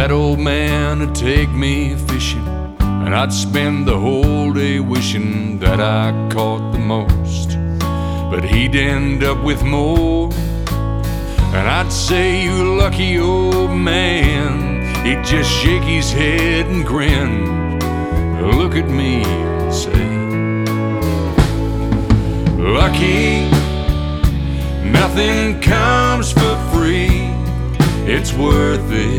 that old man would take me fishing, and I'd spend the whole day wishing that I caught the most. But he'd end up with more, and I'd say, "You lucky old man." He'd just shake his head and grin, look at me and say, "Lucky, nothing comes for free. It's worth it